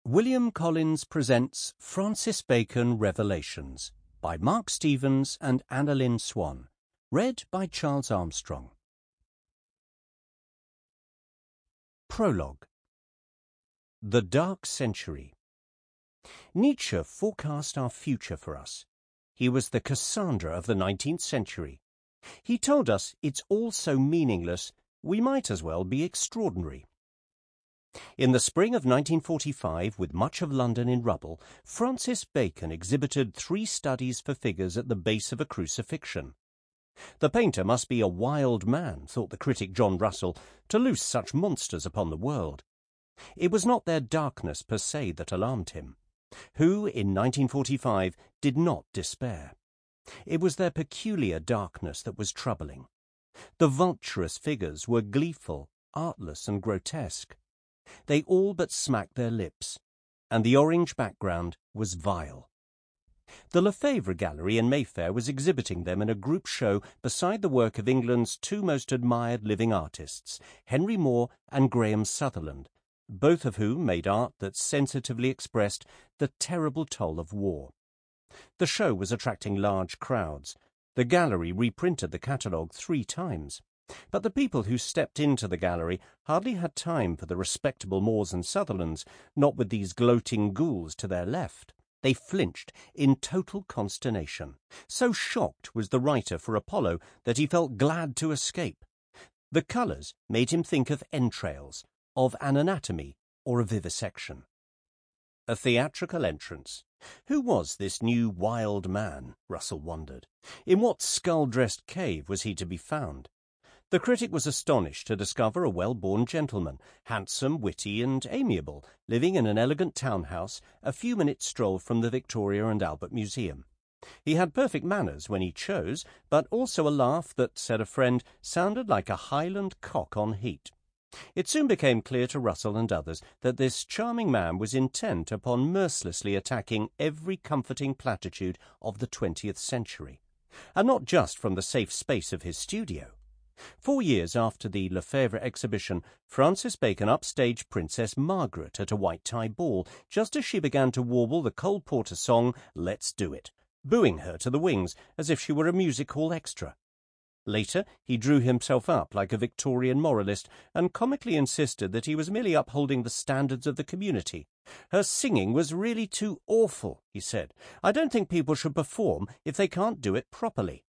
William Collins presents Francis Bacon Revelations by Mark Stevens and Annalyn Swan. Read by Charles Armstrong. Prologue. The Dark Century. Nietzsche forecast our future for us. He was the Cassandra of the 19th century. He told us it's all so meaningless, we might as well be extraordinary. In the spring of 1945, with much of London in rubble, Francis Bacon exhibited 3 studies for figures at the base of a crucifixion. The painter must be a wild man, thought the critic John Russell, to loose such monsters upon the world. It was not their darkness per se that alarmed him. Who, in 1945, did not despair? It was their peculiar darkness that was troubling. The vulturous figures were gleeful, artless, and grotesque. They all but smacked their lips, and the orange background was vile. The Lefebvre Gallery in Mayfair was exhibiting them in a group show beside the work of England's 2 most admired living artists, Henry Moore and Graham Sutherland, both of whom made art that sensitively expressed the terrible toll of war. The show was attracting large crowds. The gallery reprinted the catalogue 3 times. But the people who stepped into the gallery hardly had time for the respectable Moores and Sutherlands, not with these gloating ghouls to their left. They flinched in total consternation. So shocked was the writer for Apollo that he felt glad to escape. The colours made him think of entrails, of an anatomy, or a vivisection. A theatrical entrance. Who was this new wild man, Russell wondered? In what skull-dressed cave was he to be found? The critic was astonished to discover a well-born gentleman, handsome, witty, and amiable, living in an elegant townhouse a few minutes' stroll from the Victoria and Albert Museum. He had perfect manners when he chose, but also a laugh that, said a friend, sounded like a Highland cock on heat. It soon became clear to Russell and others that this charming man was intent upon mercilessly attacking every comforting platitude of the 20th century, and not just from the safe space of his studio. 4 years after the Lefebvre exhibition, Francis Bacon upstaged Princess Margaret at a white-tie ball, just as she began to warble the Cole Porter song, Let's Do It, booing her to the wings as if she were a music hall extra. Later, he drew himself up like a Victorian moralist and comically insisted that he was merely upholding the standards of the community. Her singing was really too awful, he said. I don't think people should perform if they can't do it properly.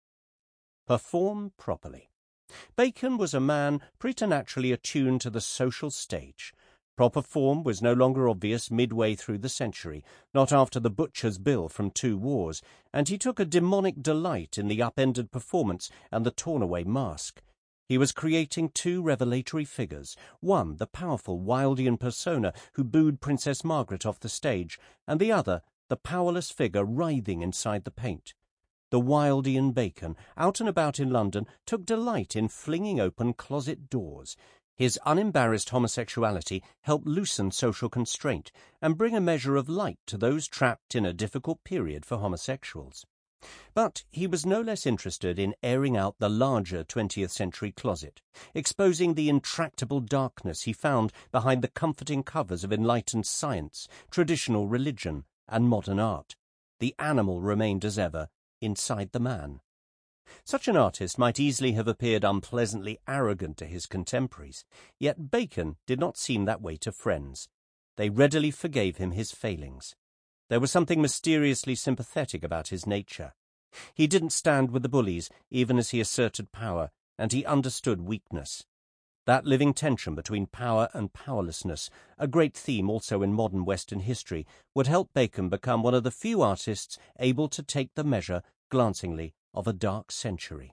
Perform properly. Bacon was a man preternaturally attuned to the social stage. Proper form was no longer obvious midway through the century, not after the butcher's bill from 2 wars, and he took a demonic delight in the upended performance and the torn-away mask. He was creating 2 revelatory figures, one the powerful Wildean persona who booed Princess Margaret off the stage, and the other the powerless figure writhing inside the paint. The Wildean Bacon, out and about in London, took delight in flinging open closet doors. His unembarrassed homosexuality helped loosen social constraint and bring a measure of light to those trapped in a difficult period for homosexuals. But he was no less interested in airing out the larger 20th century closet, exposing the intractable darkness he found behind the comforting covers of enlightened science, traditional religion, and modern art. The animal remained as ever, inside the man. Such an artist might easily have appeared unpleasantly arrogant to his contemporaries, yet Bacon did not seem that way to friends. They readily forgave him his failings. There was something mysteriously sympathetic about his nature. He didn't stand with the bullies, even as he asserted power, and he understood weakness. That living tension between power and powerlessness, a great theme also in modern Western history, would help Bacon become one of the few artists able to take the measure, glancingly, of a dark century.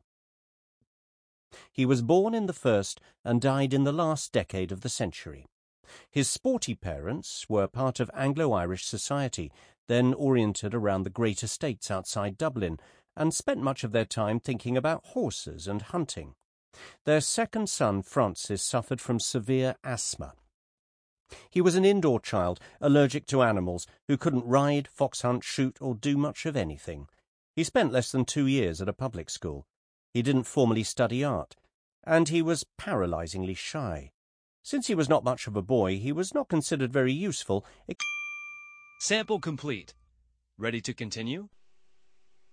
He was born in the first and died in the last decade of the century. His sporty parents were part of Anglo-Irish society, then oriented around the great estates outside Dublin, and spent much of their time thinking about horses and hunting. Their second son, Francis, suffered from severe asthma. He was an indoor child, allergic to animals, who couldn't ride, fox hunt, shoot, or do much of anything. He spent less than 2 years at a public school. He didn't formally study art, and he was paralyzingly shy. Since he was not much of a boy, he was not considered very useful, Sample complete. Ready to continue?